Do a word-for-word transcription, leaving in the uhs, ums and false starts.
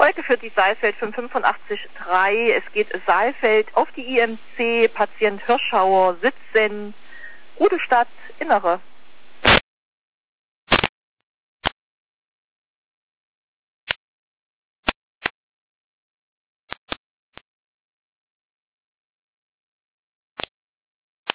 Heute für die Saalfeld fünf fünfundachtzig drei. Es geht Saalfeld auf die I M C, Patient Hirschauer, Sitzen, Gute Stadt, Innere.